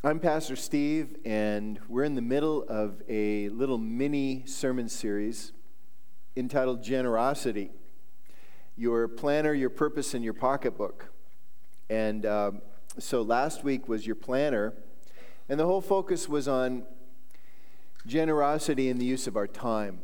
I'm Pastor Steve, and we're in the middle of a little mini sermon series entitled Generosity, Your Planner, Your Purpose, and Your Pocketbook. And so last week was Your Planner, and the whole focus was on generosity in the use of our time.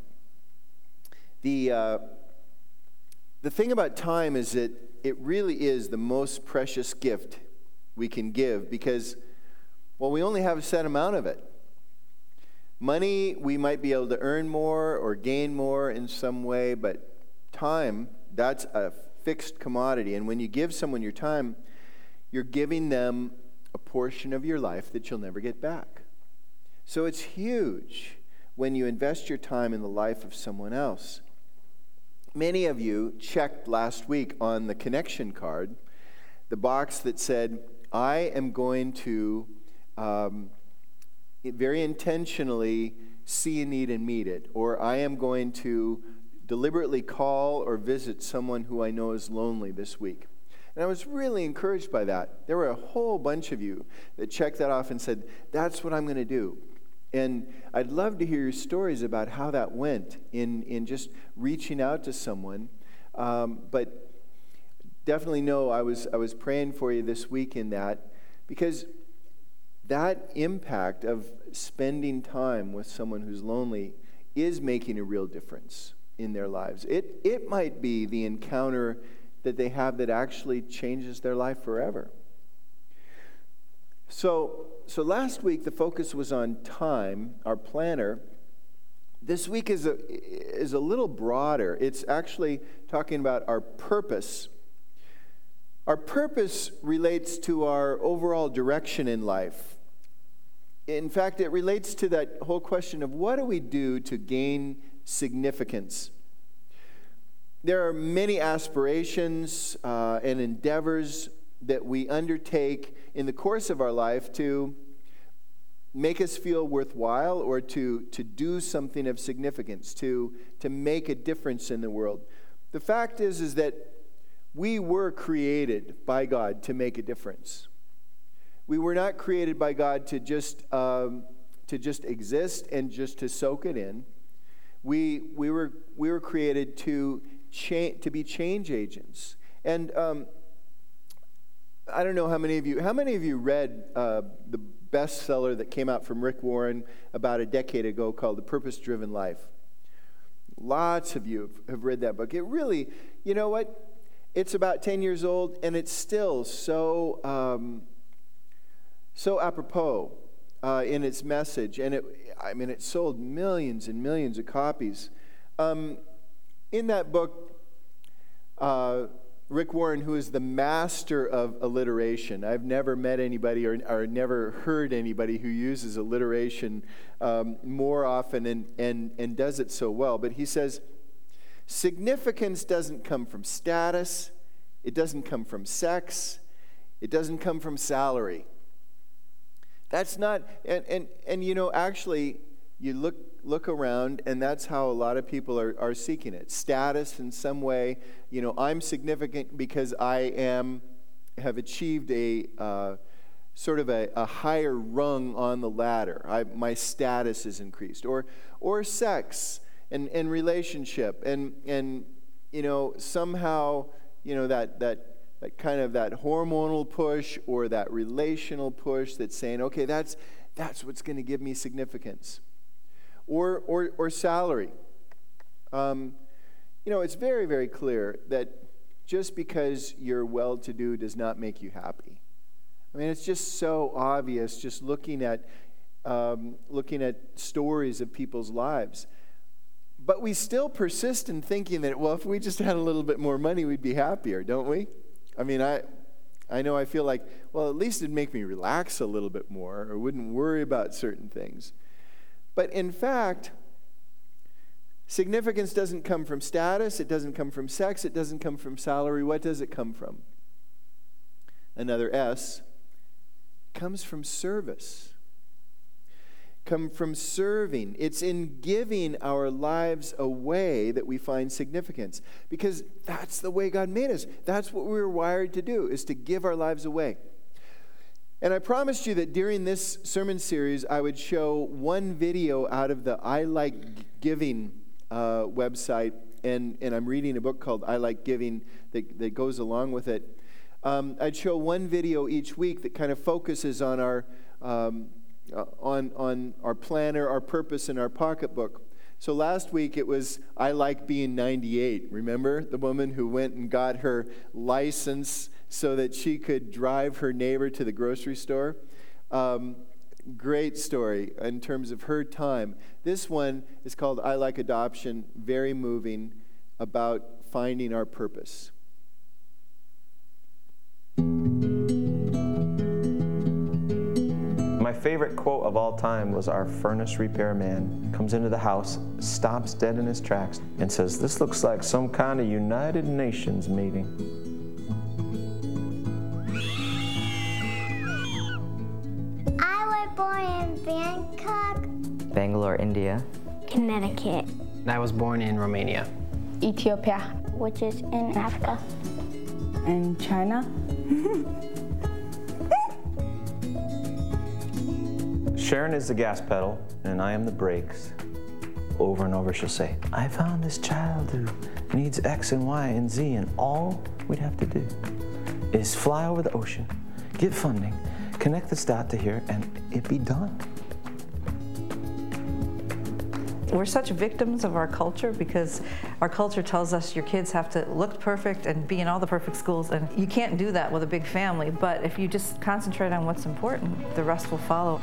The thing about time is that it really is the most precious gift we can give because, well, we only have a set amount of it. Money, we might be able to earn more or gain more in some way, but time, that's a fixed commodity. And when you give someone your time, you're giving them a portion of your life that you'll never get back. So it's huge when you invest your time in the life of someone else. Many of you checked last week on the connection card, the box that said, I am going to very intentionally see a need and meet it, or I am going to deliberately call or visit someone who I know is lonely this week. And I was really encouraged by that. There were a whole bunch of you that checked that off and said, that's what I'm going to do. And I'd love to hear your stories about how that went in just reaching out to someone. But definitely know I was praying for you this week in that, because that impact of spending time with someone who's lonely is making a real difference in their lives. It might be the encounter that they have that actually changes their life forever. So last week the focus was on time, our planner. This week is a little broader. It's actually talking about our purpose. Our purpose relates to our overall direction in life. In fact, it relates to that whole question of what do we do to gain significance? There are many aspirations and endeavors that we undertake in the course of our life to make us feel worthwhile or to do something of significance, to make a difference in the world. The fact is that we were created by God to make a difference. We were not created by God to just exist and just to soak it in. We were created to be change agents. And I don't know how many of you read the bestseller that came out from Rick Warren about a decade ago called The Purpose-Driven Life. Lots of you have read that book. It really, you know what? It's about 10 years old, and it's still so apropos in its message. And it sold millions and millions of copies. In that book, Rick Warren, who is the master of alliteration, I've never met anybody or never heard anybody who uses alliteration more often and does it so well. But he says, significance doesn't come from status, it doesn't come from sex, it doesn't come from salary. That's not, and you know, actually, you look around, and that's how a lot of people are seeking it. Status in some way. You know, I'm significant because I have achieved a sort of a higher rung on the ladder. My status is increased. Or sex and relationship and you know, somehow, you know, that kind of that hormonal push or that relational push that's saying, okay, that's what's going to give me significance. Or salary. You know, it's very, very clear that just because you're well-to-do does not make you happy. I mean, it's just so obvious just looking at stories of people's lives. But we still persist in thinking that, well, if we just had a little bit more money, we'd be happier, don't we? I mean, I know I feel like, well, at least it'd make me relax a little bit more or wouldn't worry about certain things. But in fact, significance doesn't come from status, it doesn't come from sex, it doesn't come from salary. What does it come from? Another S, comes from service. Come from serving. It's in giving our lives away that we find significance. Because that's the way God made us. That's what we were wired to do, is to give our lives away. And I promised you that during this sermon series, I would show one video out of the I Like Giving website. And I'm reading a book called I Like Giving that goes along with it. I'd show one video each week that kind of focuses on our planner, our purpose, and our pocketbook. So last week it was I Like Being 98. Remember the woman who went and got her license so that she could drive her neighbor to the grocery store? Great story in terms of her time. This one is called I Like Adoption, very moving, about finding our purpose. My favorite quote of all time was our furnace repairman comes into the house, stops dead in his tracks, and says, "This looks like some kind of United Nations meeting." I was born in Bangkok, Bangalore, India. Connecticut, I was born in Romania. Ethiopia, which is in Africa. and China. Sharon is the gas pedal, and I am the brakes. Over and over she'll say, "I found this child who needs X and Y and Z, and all we'd have to do is fly over the ocean, get funding, connect this dot to here, and it'd be done." We're such victims of our culture because our culture tells us your kids have to look perfect and be in all the perfect schools, and you can't do that with a big family. But if you just concentrate on what's important, the rest will follow.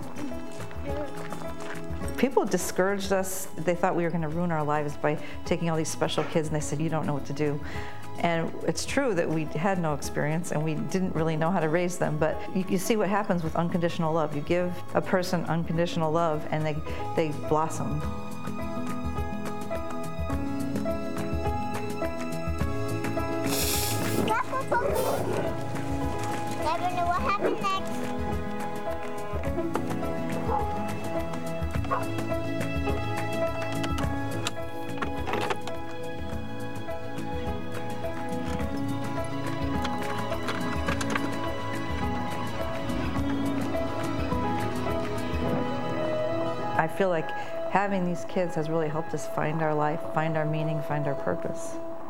People discouraged us. They thought we were going to ruin our lives by taking all these special kids, and they said, "You don't know what to do." And it's true that we had no experience and we didn't really know how to raise them, but you see what happens with unconditional love. You give a person unconditional love and they blossom. Never know what happened next. I feel like having these kids has really helped us find our life, find our meaning, find our purpose.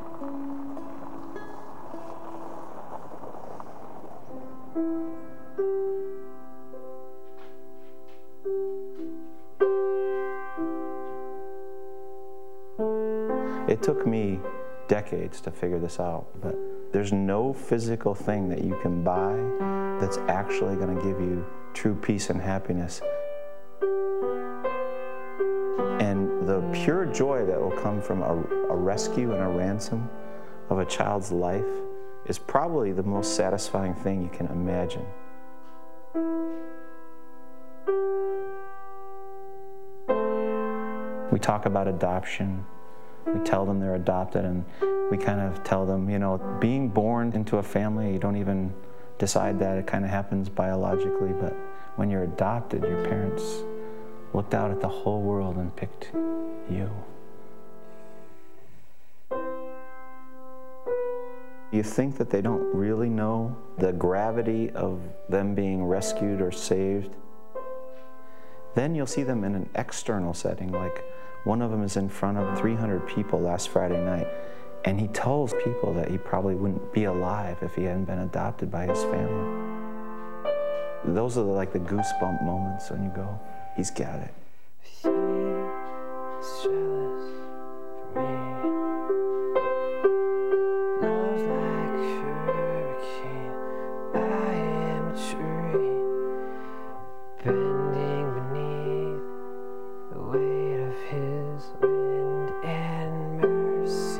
It took me decades to figure this out, but there's no physical thing that you can buy that's actually going to give you true peace and happiness. And the pure joy that will come from a rescue and a ransom of a child's life is probably the most satisfying thing you can imagine. We talk about adoption. We tell them they're adopted, and we kind of tell them, you know, being born into a family, you don't even decide that. It kind of happens biologically, but when you're adopted, your parents looked out at the whole world and picked you. You think that they don't really know the gravity of them being rescued or saved. Then you'll see them in an external setting, like one of them is in front of 300 people last Friday night, and he tells people that he probably wouldn't be alive if he hadn't been adopted by his family. Those are like the goosebump moments when you go, he's got it. She is jealous for me. Love's like a hurricane. I am a tree, bending beneath the weight of his wind and mercy.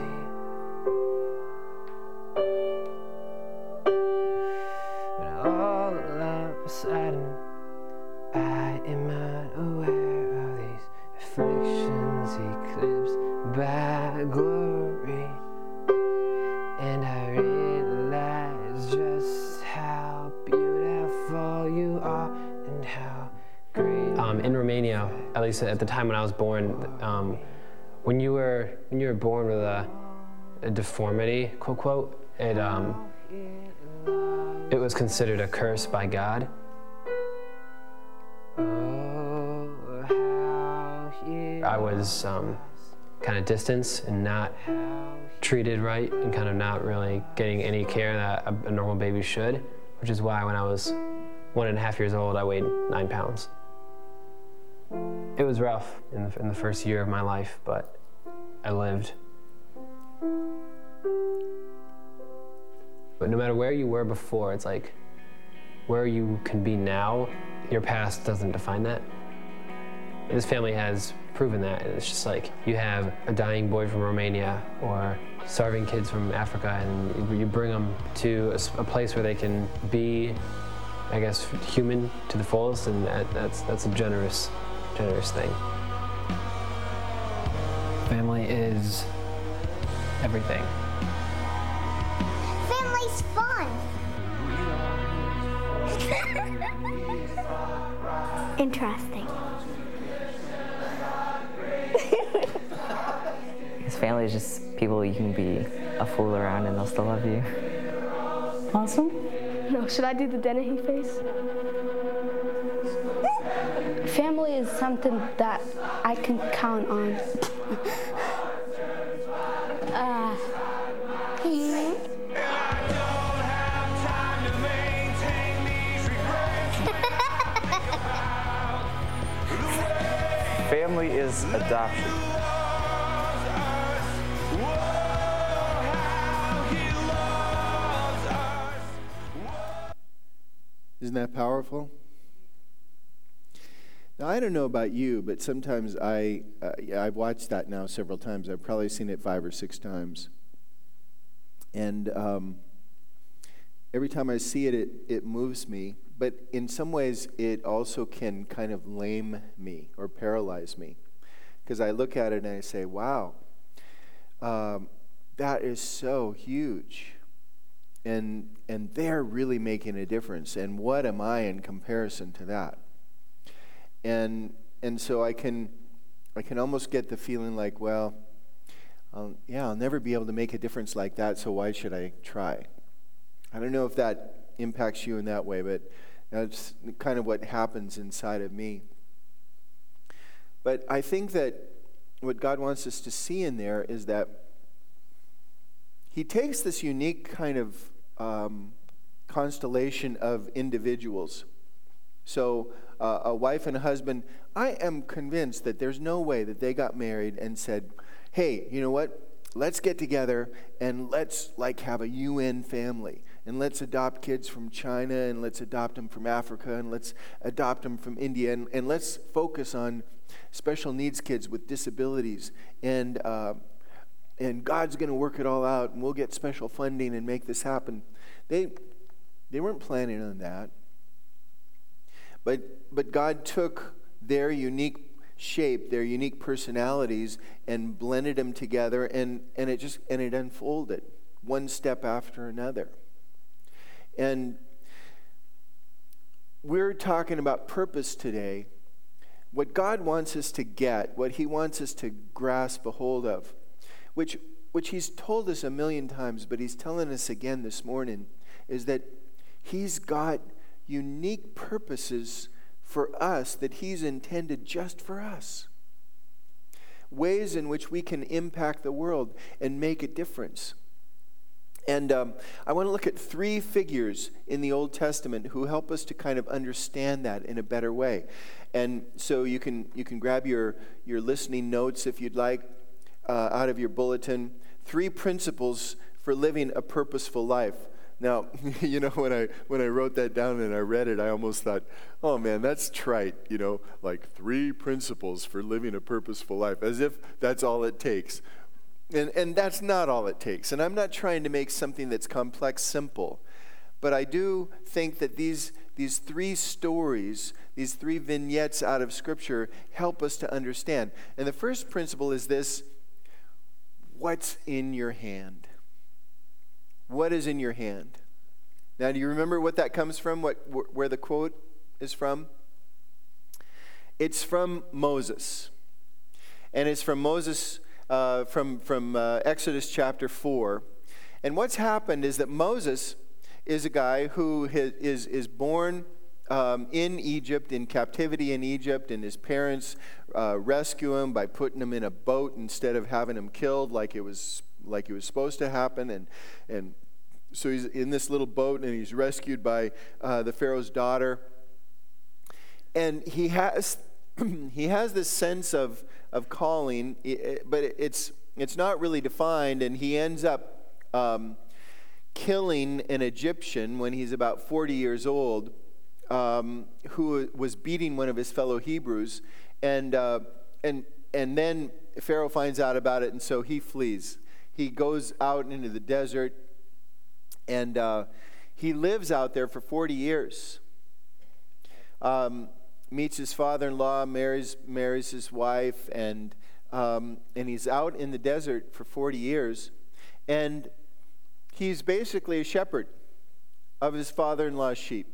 But all of a sudden, I am unaware of these afflictions eclipsed by glory, and I realize just how beautiful you are and how great. In Romania, at least at the time when I was born, when you were born with a deformity, quote, it it was considered a curse by God. I was kind of distanced and not treated right and kind of not really getting any care that a normal baby should, which is why when I was 1.5 years old, I weighed 9 pounds. It was rough in the first year of my life, but I lived. But no matter where you were before, it's like where you can be now, your past doesn't define that. This family has proven that, and it's just like you have a dying boy from Romania or starving kids from Africa, and you bring them to a place where they can be, I guess, human to the fullest, and that's a generous thing. Family is everything. Family's fun. Interesting. His family is just people you can be a fool around and they'll still love you. Awesome. No, should I do the Dennehy face? Family is something that I can count on. Family is adoption. Isn't that powerful? Now, I don't know about you, but sometimes I've watched that now several times. I've probably seen it 5 or 6 times. And every time I see it, it moves me. But in some ways, it also can kind of lame me or paralyze me. Because I look at it and I say, wow, that is so huge. And they're really making a difference. And what am I in comparison to that? And so I can almost get the feeling like, well, I'll never be able to make a difference like that, so why should I try? I don't know if that impacts you in that way, but that's kind of what happens inside of me. But I think that what God wants us to see in there is that He takes this unique kind of constellation of individuals. So a wife and a husband, I am convinced that there's no way that they got married and said, hey, you know what? Let's get together and let's have a UN family. And let's adopt kids from China, and let's adopt them from Africa, and let's adopt them from India, and let's focus on special needs kids with disabilities. And God's going to work it all out, and we'll get special funding and make this happen. They weren't planning on that. But God took their unique shape, their unique personalities, and blended them together, and it unfolded one step after another. And we're talking about purpose today. What God wants us to get, what He wants us to grasp a hold of, which He's told us a million times, but He's telling us again this morning, is that He's got unique purposes for us that He's intended just for us. Ways in which we can impact the world and make a difference. And I want to look at 3 figures in the Old Testament who help us to kind of understand that in a better way. And so you can grab your listening notes if you'd like out of your bulletin. 3 principles for living a purposeful life. Now, you know, when I wrote that down and I read it, I almost thought, oh man, that's trite, you know, like 3 principles for living a purposeful life, as if that's all it takes. And that's not all it takes. And I'm not trying to make something that's complex simple. But I do think that these 3 stories, these 3 vignettes out of Scripture help us to understand. And the first principle is this: what's in your hand? What is in your hand? Now, do you remember what that comes from, where the quote is from? It's from Moses. And it's from Moses from Exodus chapter 4. And what's happened is that Moses is a guy who is born in Egypt, in captivity in Egypt, and his parents rescue him by putting him in a boat instead of having him killed like it was supposed to happen. And so he's in this little boat, and he's rescued by the Pharaoh's daughter. And he has this sense of calling, but it's not really defined, and he ends up killing an Egyptian when he's about 40 years old, who was beating one of his fellow Hebrews, and then Pharaoh finds out about it, and so he flees. He goes out into the desert, and he lives out there for 40 years. Meets his father-in-law, marries his wife, and he's out in the desert for 40 years, and he's basically a shepherd of his father-in-law's sheep.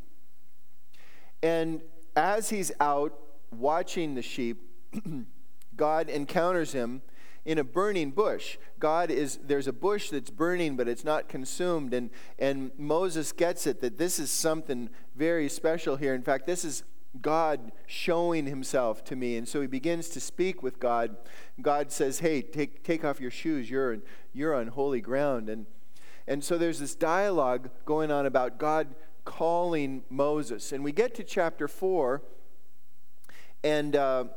And as he's out watching the sheep, God encounters him in a burning bush. There's a bush that's burning, but it's not consumed, and Moses gets it that this is something very special here. In fact, this is God showing himself to me. And so he begins to speak with God. God says, hey, take off your shoes. You're on holy ground. And so there's this dialogue going on about God calling Moses. And we get to chapter 4, and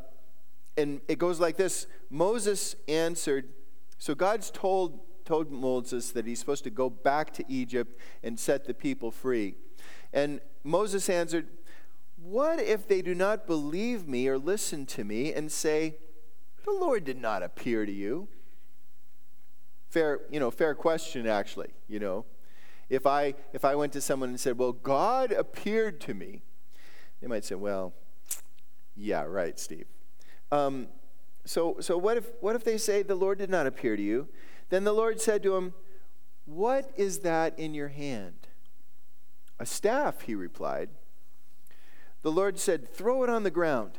it goes like this. Moses answered, so God's told Moses that he's supposed to go back to Egypt and set the people free. And Moses answered, what if they do not believe me or listen to me and say, the Lord did not appear to you? Fair question, actually. If I went to someone and said, well, God appeared to me, they might say, well, yeah, right, Steve. So what if they say the Lord did not appear to you? Then the Lord said to him, what is that in your hand? A staff, he replied. The Lord said, throw it on the ground.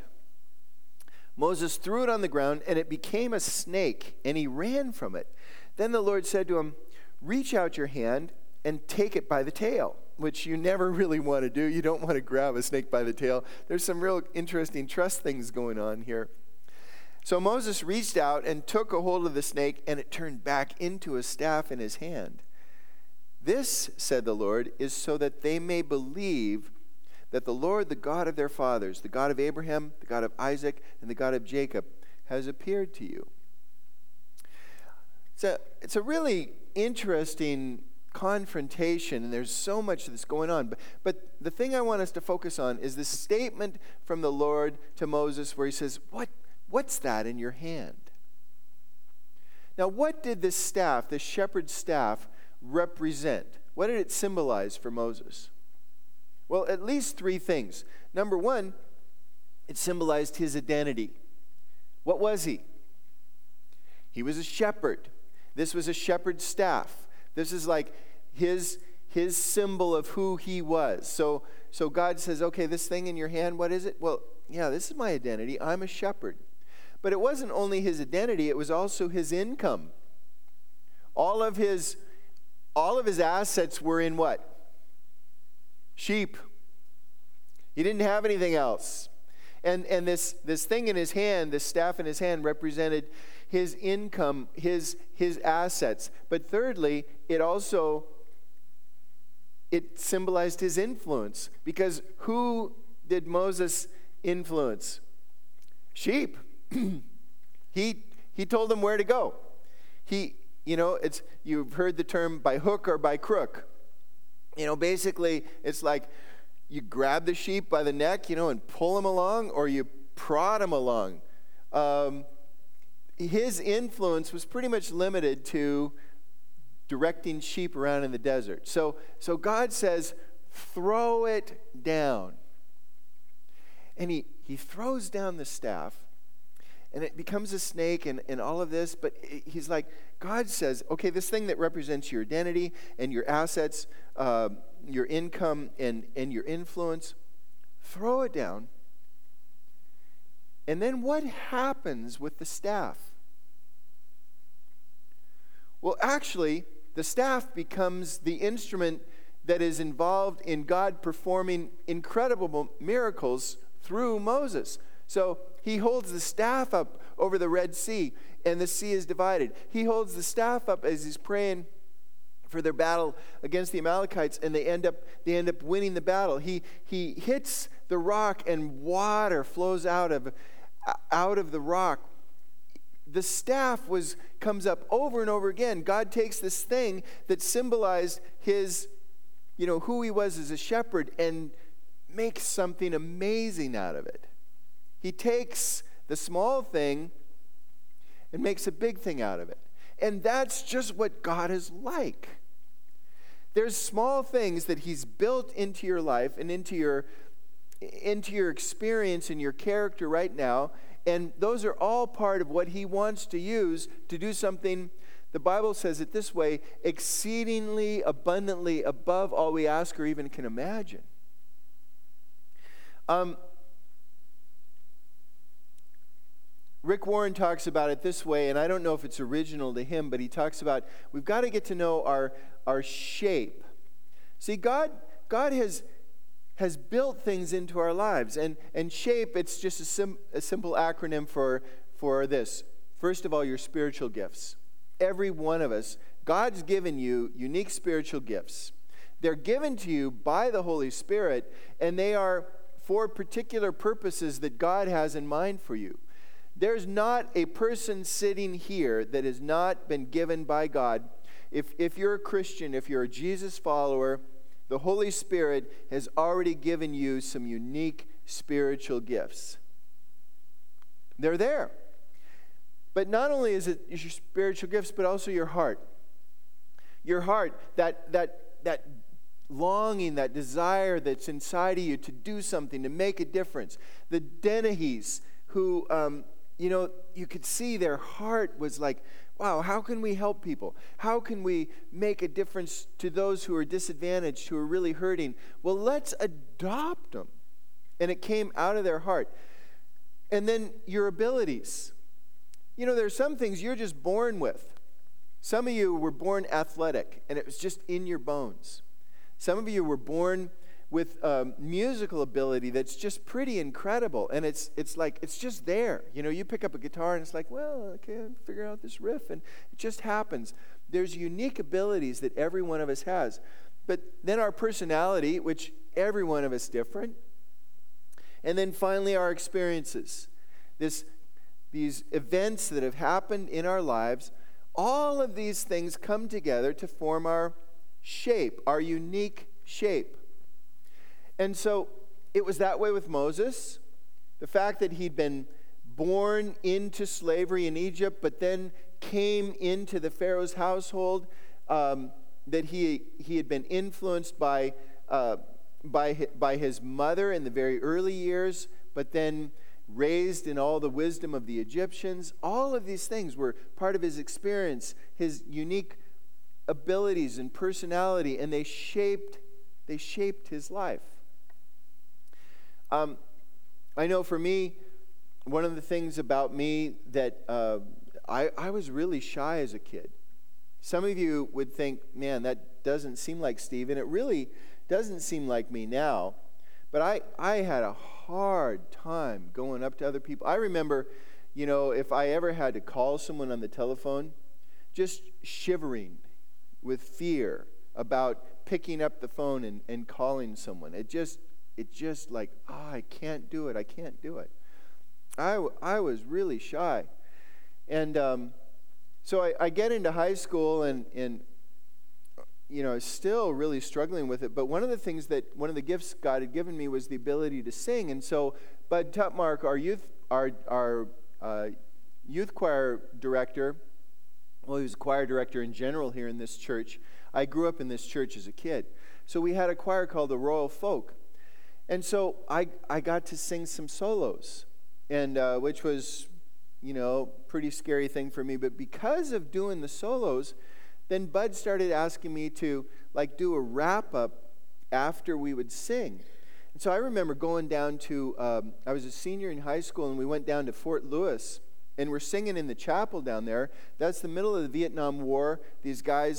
Moses threw it on the ground, and it became a snake, and he ran from it. Then the Lord said to him, reach out your hand and take it by the tail, which you never really want to do. You don't want to grab a snake by the tail. There's some real interesting trust things going on here. So Moses reached out and took a hold of the snake, and it turned back into a staff in his hand. This, said the Lord, is so that they may believe that the Lord, the God of their fathers, the God of Abraham, the God of Isaac, and the God of Jacob, has appeared to you. It's a really interesting confrontation, and there's so much that's going on. But the thing I want us to focus on is this statement from the Lord to Moses where he says, what's that in your hand? Now, what did this staff, this shepherd's staff, represent? What did it symbolize for Moses? Well, at least three things. Number one, it symbolized his identity. What was he? He was a shepherd. This was a shepherd's staff. This is like his symbol of who he was. So God says, okay, this thing in your hand, what is it? Well, yeah, this is my identity. I'm a shepherd. But it wasn't only his identity, it was also his income. All of his assets were in what? Sheep. He didn't have anything else. And this thing in his hand, this staff in his hand, represented his income, his assets. But thirdly, it symbolized his influence. Because who did Moses influence? Sheep. He told them where to go. You've heard the term by hook or by crook. Basically, it's like you grab the sheep by the neck, and pull them along, or you prod them along. His influence was pretty much limited to directing sheep around in the desert. So God says, throw it down. And he throws down the staff, and it becomes a snake and all of this, but he's like, God says, okay, this thing that represents your identity and your assets, your income and your influence, throw it down. And then what happens with the staff? Well, actually, the staff becomes the instrument that is involved in God performing incredible miracles through Moses. So he holds the staff up over the Red Sea, and the sea is divided. He holds the staff up as he's praying for their battle against the Amalekites, and they end up winning the battle. He hits the rock, and water flows out of the rock. The staff comes up over and over again. God takes this thing that symbolized his, who he was as a shepherd, and makes something amazing out of it. He takes the small thing and makes a big thing out of it. And that's just what God is like. There's small things that he's built into your life and into your experience and your character right now, and those are all part of what he wants to use to do something. The Bible says it this way: exceedingly abundantly above all we ask or even can imagine. Rick Warren talks about it this way, and I don't know if it's original to him, but he talks about we've got to get to know our shape. See, God has built things into our lives, and shape, it's just a simple acronym for this. First of all, your spiritual gifts. Every one of us, God's given you unique spiritual gifts. They're given to you by the Holy Spirit, and they are for particular purposes that God has in mind for you. There's not a person sitting here that has not been given by God. If you're a Christian, if you're a Jesus follower, the Holy Spirit has already given you some unique spiritual gifts. They're there. But not only is it your spiritual gifts, but also your heart. Your heart, that longing, that desire that's inside of you to do something, to make a difference. The Dennehy's, who, you could see their heart was like, wow, how can we help people? How can we make a difference to those who are disadvantaged, who are really hurting? Well, let's adopt them. And it came out of their heart. And then your abilities. There's some things you're just born with. Some of you were born athletic, and it was just in your bones. Some of you were born with musical ability that's just pretty incredible, and it's like it's just there. You pick up a guitar and it's like, well, I can't figure out this riff, and it just happens. There's unique abilities that every one of us has. But then our personality, which every one of us different, and then finally our experiences. These events that have happened in our lives, all of these things come together to form our shape, our unique shape. And so it was that way with Moses. The fact that he'd been born into slavery in Egypt, but then came into the Pharaoh's household, that he had been influenced by his mother in the very early years, but then raised in all the wisdom of the Egyptians. All of these things were part of his experience, his unique abilities and personality, and they shaped his life. I know for me, one of the things about me that I was really shy as a kid. Some of you would think, man, that doesn't seem like Steve, and it really doesn't seem like me now. But I had a hard time going up to other people. I remember, if I ever had to call someone on the telephone, just shivering with fear about picking up the phone and calling someone. It just like, I can't do it. I can't do it. I was really shy. And so I get into high school and still really struggling with it. But one of the gifts God had given me was the ability to sing. And so Bud Tutmark, our youth choir director, well, he was a choir director in general here in this church. I grew up in this church as a kid. So we had a choir called the Royal Folk. And so I got to sing some solos, and which was, pretty scary thing for me. But because of doing the solos, then Bud started asking me to do a wrap-up after we would sing. And so I remember going down to, I was a senior in high school, and we went down to Fort Lewis, and we're singing in the chapel down there. That's the middle of the Vietnam War. These guys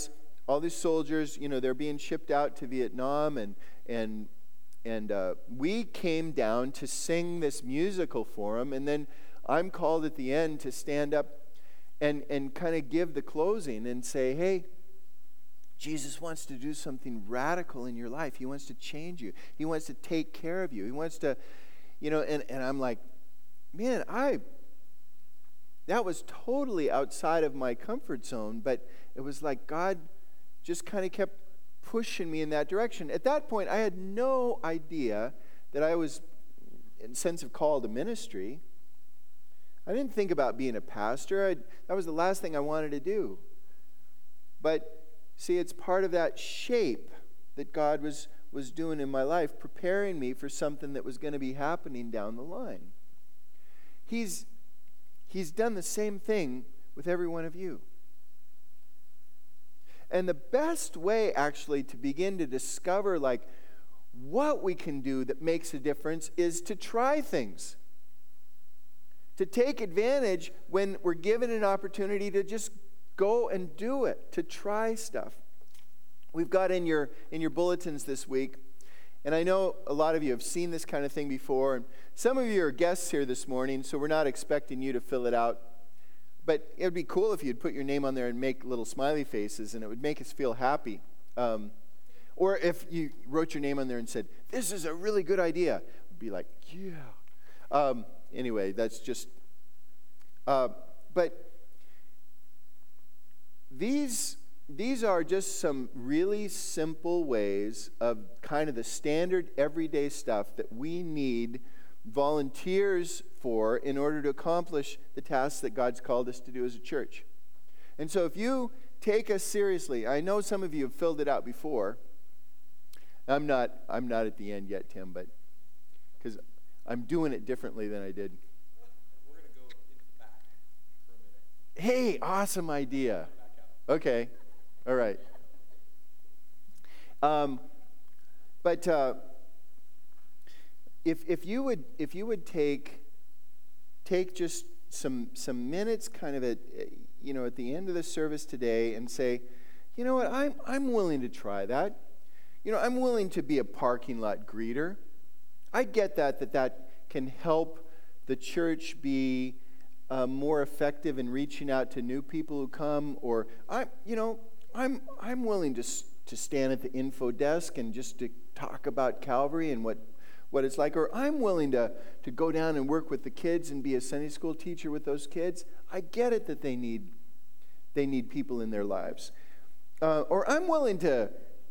all these soldiers, they're being shipped out to Vietnam, and we came down to sing this musical for them, and then I'm called at the end to stand up and kind of give the closing and say, hey, Jesus wants to do something radical in your life. He wants to change you. He wants to take care of you. He wants to, and I'm like, man, that was totally outside of my comfort zone, but it was like God just kind of kept pushing me in that direction. At that point, I had no idea that I was, in a sense of call to ministry. I didn't think about being a pastor. That was the last thing I wanted to do. But see, it's part of that shape that God was doing in my life, preparing me for something that was going to be happening down the line. He's done the same thing with every one of you. And the best way, actually, to begin to discover, what we can do that makes a difference is to try things. To take advantage when we're given an opportunity to just go and do it, to try stuff. We've got in your bulletins this week, and I know a lot of you have seen this kind of thing before, and some of you are guests here this morning, so we're not expecting you to fill it out. But it would be cool if you'd put your name on there and make little smiley faces, and it would make us feel happy. Or if you wrote your name on there and said, this is a really good idea, we'd be like, yeah. Anyway, that's just... but these are just some really simple ways of kind of the standard everyday stuff that we need volunteers for in order to accomplish the tasks that God's called us to do as a church. And so if you take us seriously, I know some of you have filled it out before. I'm not at the end yet, Tim, but because I'm doing it differently than I did. We're going to go into the back for a minute. Hey, awesome idea. Okay, all right. But if you would take just some minutes, kind of at the end of the service today, and say, you know what, I'm willing to try that. I'm willing to be a parking lot greeter. I get that can help the church be more effective in reaching out to new people who come. Or I'm willing to stand at the info desk and just to talk about Calvary and what it's like. Or I'm willing to go down and work with the kids and be a Sunday school teacher with those kids. I get it that they need people in their lives. Or I'm willing to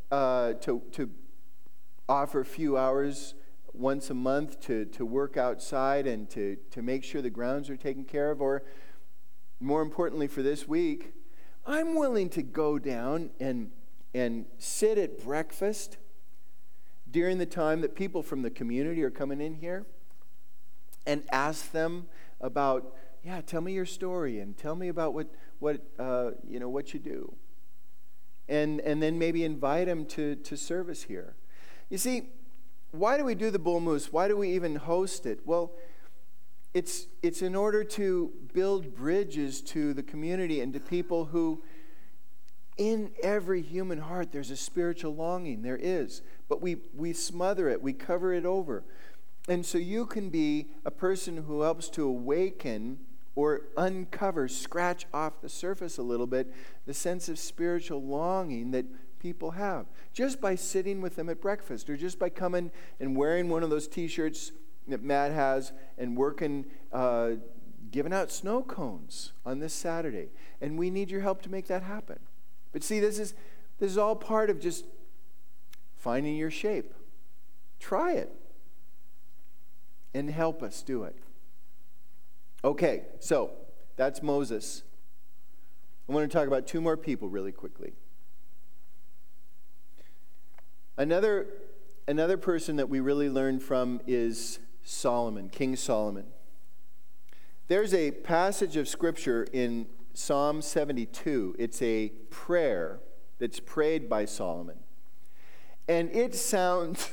offer a few hours once a month to work outside and to make sure the grounds are taken care of. Or more importantly for this week, I'm willing to go down and sit at breakfast during the time that people from the community are coming in here and ask them about, tell me your story and tell me about what you do. And then maybe invite them to service here. You see, why do we do the Bull Moose? Why do we even host it? Well, it's in order to build bridges to the community and to people who, in every human heart, there's a spiritual longing. There is. But we smother it. We cover it over. And so you can be a person who helps to awaken or uncover, scratch off the surface a little bit, the sense of spiritual longing that people have. Just by sitting with them at breakfast, or just by coming and wearing one of those t-shirts that Matt has and working, giving out snow cones on this Saturday. And we need your help to make that happen. But see, this is all part of just finding your shape. Try it. And help us do it. Okay, so that's Moses. I want to talk about two more people really quickly. Another person that we really learn from is Solomon, King Solomon. There's a passage of Scripture in Psalm 72. It's a prayer that's prayed by Solomon. And it sounds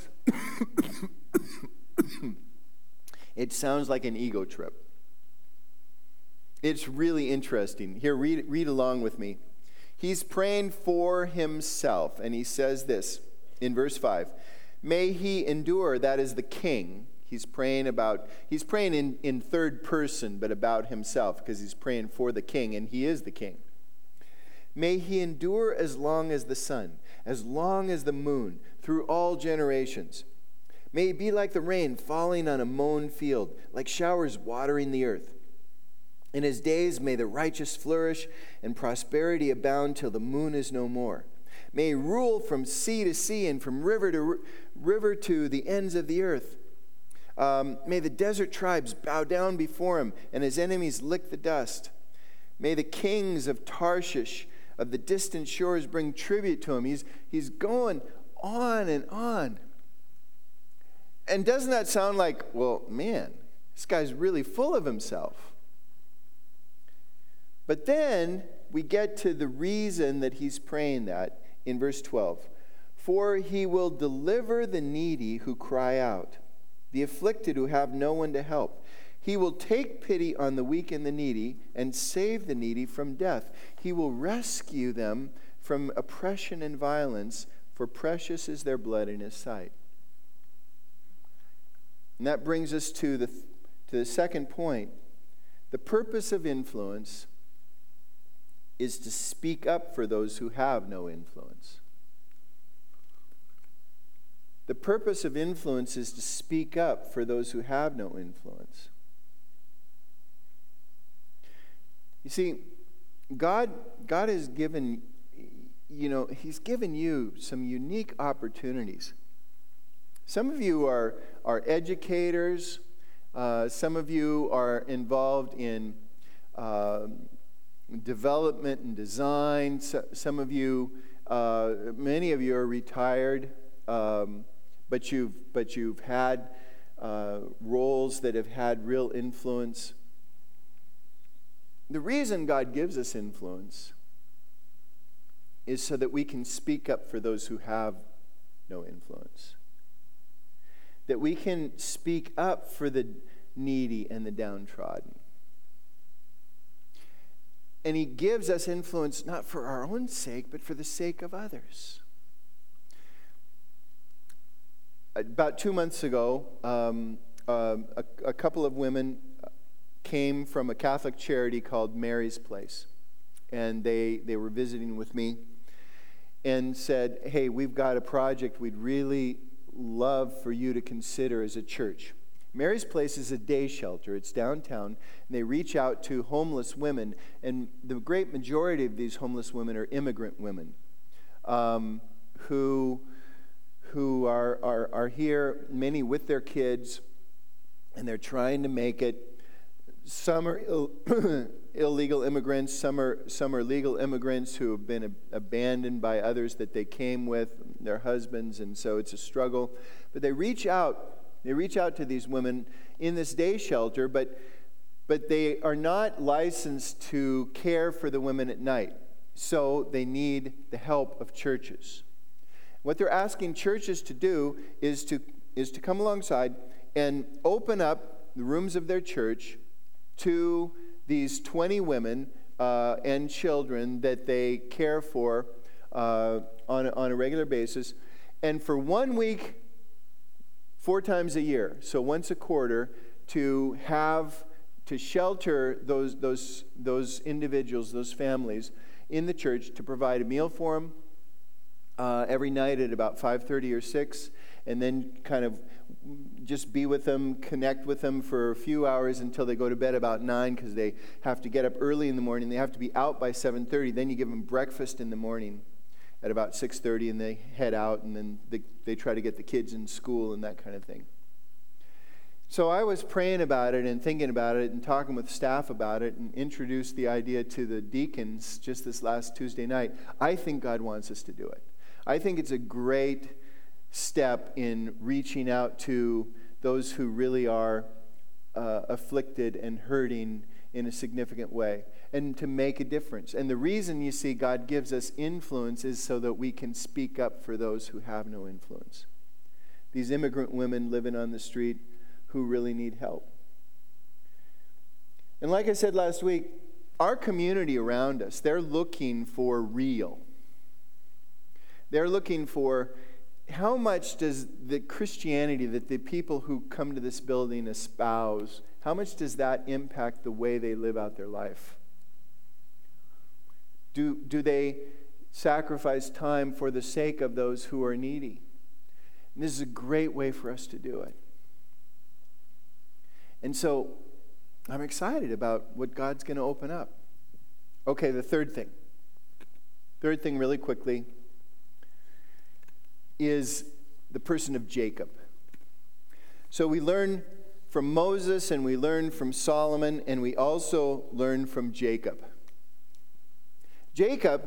like an ego trip. It's really interesting. Here, read along with me. He's praying for himself, and he says this in verse 5. May he endure, that is the king. He's praying in third person, but about himself, because he's praying for the king, and he is the king. May he endure as long as the sun, as long as the moon, through all generations. May he be like the rain falling on a mown field, like showers watering the earth. In his days may the righteous flourish and prosperity abound till the moon is no more. May he rule from sea to sea and from river to the ends of the earth. May the desert tribes bow down before him and his enemies lick the dust. May the kings of Tarshish of the distant shores bring tribute to him. He's going on and on. And doesn't that sound like, well, man, this guy's really full of himself? But then we get to the reason that he's praying that in verse 12. For he will deliver the needy who cry out, the afflicted who have no one to help. He will take pity on the weak and the needy and save the needy from death. He will rescue them from oppression and violence, for precious is their blood in his sight. And that brings us to the second point. The purpose of influence is to speak up for those who have no influence. The purpose of influence is to speak up for those who have no influence. You see, God has given, He's given you some unique opportunities. Some of you are educators. Some of you are involved in development and design. Some of you, many of you are retired, but you've had roles that have had real influence. The reason God gives us influence is so that we can speak up for those who have no influence. That we can speak up for the needy and the downtrodden. And he gives us influence not for our own sake, but for the sake of others. About 2 months ago, a couple of women came from a Catholic charity called Mary's Place. And they were visiting with me and said, hey, we've got a project we'd really love for you to consider as a church. Mary's Place is a day shelter. It's downtown, and they reach out to homeless women, and the great majority of these homeless women are immigrant women who are here, many with their kids, and they're trying to make it. Some are illegal immigrants, some are legal immigrants who have been abandoned by others that they came with, their husbands, and so it's a struggle. But they reach out to these women in this day shelter, but they are not licensed to care for the women at night. So they need the help of churches. What they're asking churches to do is to come alongside and open up the rooms of their church to these 20 women and children that they care for on a regular basis. And for 1 week, 4 times a year, so once a quarter, to shelter those individuals, those families in the church, to provide a meal for them every night at about 5:30 or 6, and then kind of just be with them, connect with them for a few hours until they go to bed about 9, because they have to get up early in the morning. They have to be out by 7:30. Then you give them breakfast in the morning at about 6:30, and they head out, and then they try to get the kids in school and that kind of thing. So I was praying about it and thinking about it and talking with staff about it, and introduced the idea to the deacons just this last Tuesday night. I think God wants us to do it. I think it's a great step in reaching out to those who really are afflicted and hurting in a significant way, and to make a difference. And the reason, you see, God gives us influence is so that we can speak up for those who have no influence. These immigrant women living on the street who really need help. And like I said last week, our community around us, they're looking for real. They're looking for how much does the Christianity that the people who come to this building espouse, how much does that impact the way they live out their life? Do they sacrifice time for the sake of those who are needy? And this is a great way for us to do it. And so I'm excited about what God's going to open up. Okay, the third thing. Third thing, really quickly, is the person of Jacob. So we learn from Moses, and we learn from Solomon, and we also learn from Jacob. Jacob,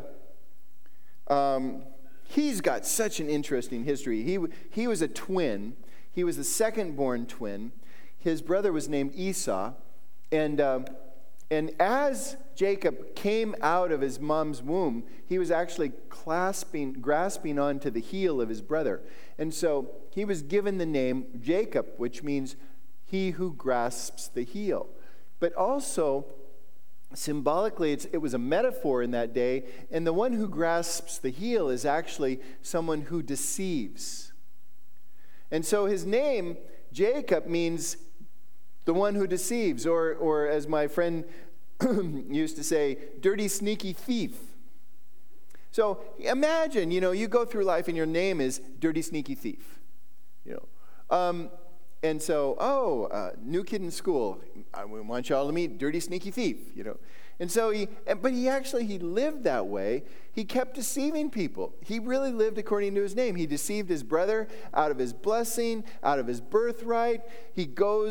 he's got such an interesting history. He was a twin. He was the second-born twin. His brother was named Esau, and as Jacob came out of his mom's womb, he was actually grasping onto the heel of his brother. And so he was given the name Jacob, which means he who grasps the heel. But also, symbolically, it was a metaphor in that day, and the one who grasps the heel is actually someone who deceives. And so his name, Jacob, means the one who deceives, or as my friend used to say, dirty, sneaky thief. So imagine, you go through life and your name is dirty, sneaky thief. And so, new kid in school, I want y'all to meet dirty, sneaky thief, And so he lived that way. He kept deceiving people. He really lived according to his name. He deceived his brother out of his blessing, out of his birthright. He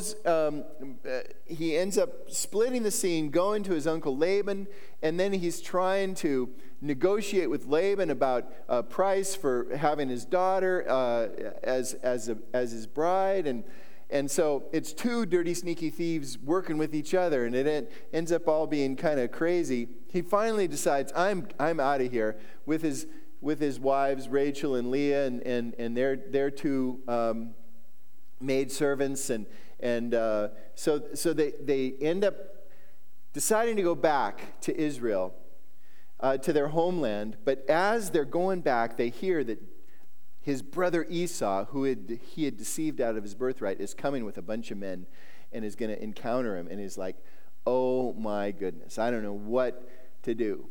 ends up splitting the scene, going to his uncle Laban, and then he's trying to negotiate with Laban about a price for having his daughter as his bride, and so it's two dirty, sneaky thieves working with each other, and it ends up all being kind of crazy. He finally decides, I'm out of here, with his wives Rachel and Leah and their two maidservants, and so they end up deciding to go back to Israel, to their homeland. But as they're going back, they hear that his brother Esau, who he had deceived out of his birthright, is coming with a bunch of men and is going to encounter him. And he's like, oh my goodness, I don't know what to do.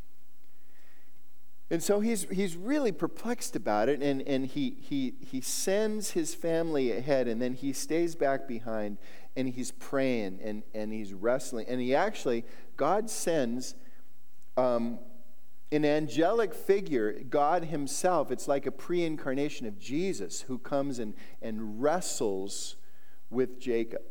And so he's really perplexed about it, and he sends his family ahead, and then he stays back behind, and he's praying, and he's wrestling. And God sends an angelic figure, God himself. It's like a pre-incarnation of Jesus who comes and wrestles with Jacob.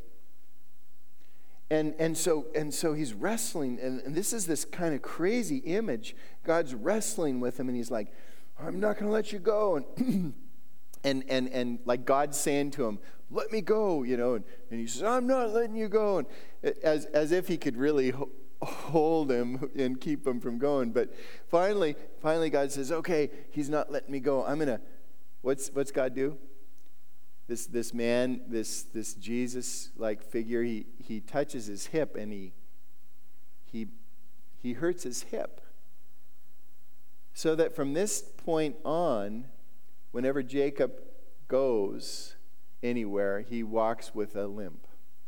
And so he's wrestling, and this is this kind of crazy image. God's wrestling with him, and he's like, I'm not going to let you go. And like God's saying to him, let me go, and he says, I'm not letting you go. And as if he could really hold him and keep him from going. But finally God says, okay, he's not letting me go. What's God do? This man, this Jesus-like figure, he touches his hip, and he hurts his hip. So that from this point on, whenever Jacob goes anywhere, he walks with a limp.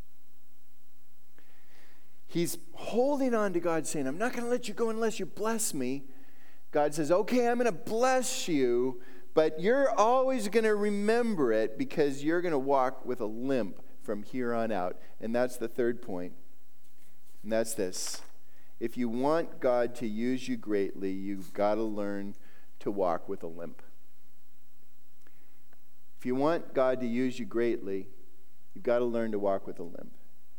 He's holding on to God, saying, I'm not going to let you go unless you bless me. God says, okay, I'm going to bless you, but you're always going to remember it because you're going to walk with a limp from here on out. And that's the third point. And that's this. If you want God to use you greatly, you've got to learn to walk with a limp. If you want God to use you greatly, you've got to learn to walk with a limp.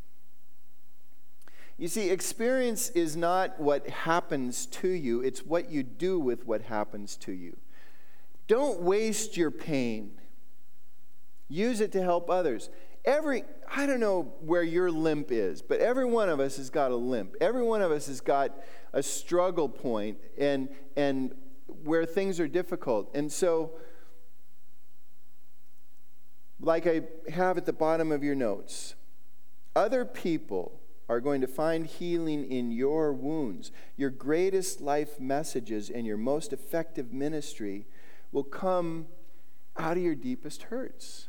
You see, experience is not what happens to you, it's what you do with what happens to you. Don't waste your pain. Use it to help others. I don't know where your limp is, but every one of us has got a limp. Every one of us has got a struggle point and where things are difficult. And so, like I have at the bottom of your notes, other people are going to find healing in your wounds. Your greatest life messages and your most effective ministry will come out of your deepest hurts.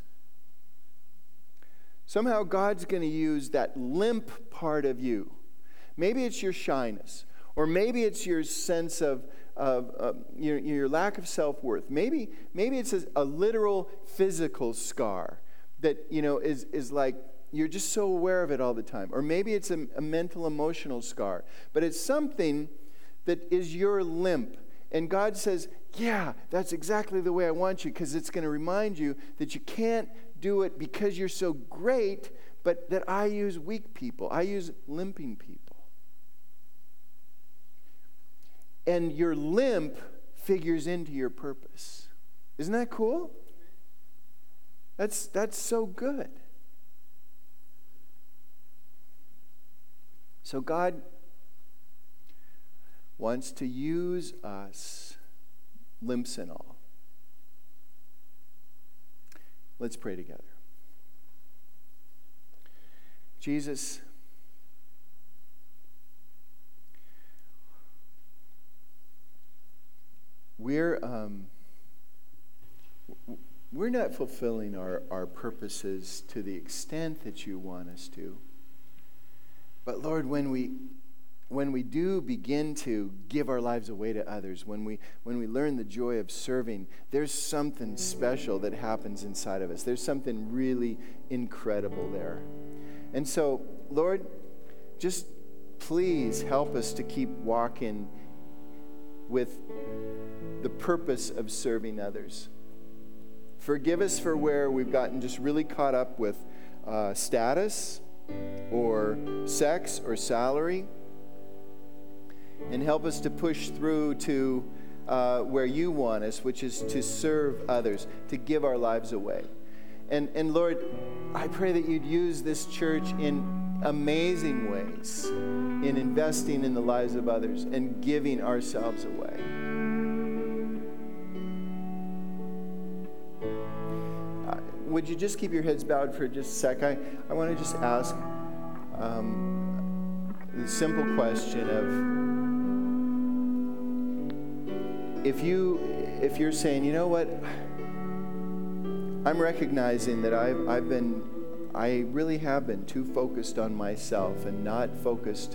Somehow God's going to use that limp part of you. Maybe it's your shyness, or maybe it's your sense of your lack of self-worth. Maybe it's a literal physical scar that is like you're just so aware of it all the time. Or maybe it's a mental, emotional scar. But it's something that is your limp. And God says, yeah, that's exactly the way I want you, because it's going to remind you that you can't do it because you're so great, but that I use weak people. I use limping people. And your limp figures into your purpose. Isn't that cool? That's so good. So God wants to use us, limps and all. Let's pray together. Jesus, we're not fulfilling our purposes to the extent that you want us to. But Lord, when we do begin to give our lives away to others, when we learn the joy of serving, there's something special that happens inside of us. There's something really incredible there. And so, Lord, just please help us to keep walking with the purpose of serving others. Forgive us for where we've gotten just really caught up with status or sex or salary, and help us to push through to where you want us, which is to serve others, to give our lives away. And Lord, I pray that you'd use this church in amazing ways in investing in the lives of others and giving ourselves away. Would you just keep your heads bowed for just a sec? I want to just ask the simple question of, if you're saying, you know what, I'm recognizing that I really have been too focused on myself and not focused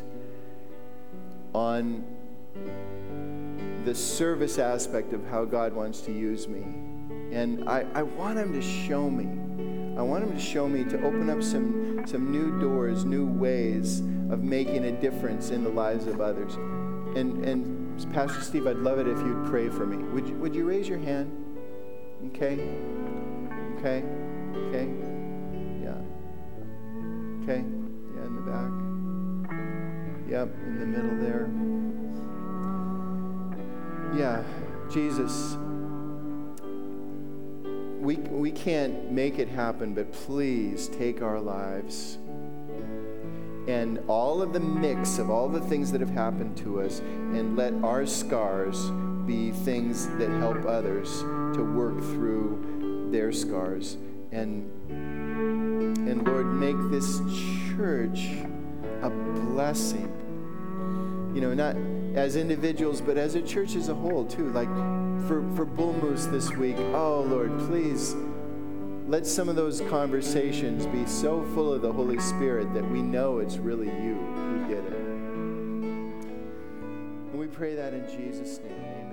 on the service aspect of how God wants to use me. And I want him to show me. I want him to show me, to open up some new doors, new ways of making a difference in the lives of others. And Pastor Steve, I'd love it if you'd pray for me. Would you raise your hand? Okay. Okay. Okay. Yeah. Okay. Yeah, in the back. Yep, in the middle there. Yeah, Jesus, we can't make it happen, but please take our lives and all of the mix of all the things that have happened to us, and let our scars be things that help others to work through their scars. And Lord, make this church a blessing. Not as individuals, but as a church as a whole too. Like for Bull Moose this week, oh Lord, please let some of those conversations be so full of the Holy Spirit that we know it's really you who did it. And we pray that in Jesus' name. Amen.